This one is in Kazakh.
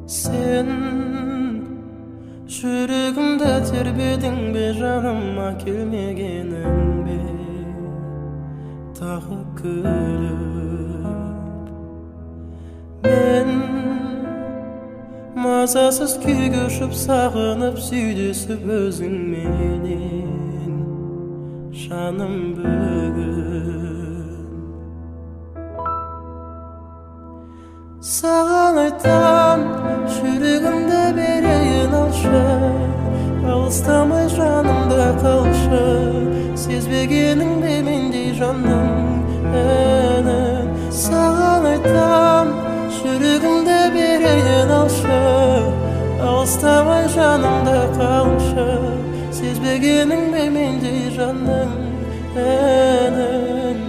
Sen жүрегімді тербедің бе, жаныма келмегенің бе, тағы күліп. Мен мазасыз күй кешіп, сағынып сүйдесіп өзіңменен жаным бүгін. Саған айтам, жүрегімді берейін алшы, алыстамай жанымда қалшы, сезбегенің бе мендей жанның әнін. Саған айтам, жүрегімді берейін алшы, алыстамай жанымда қалшы, сезбегенің бе мендей жанның әнін.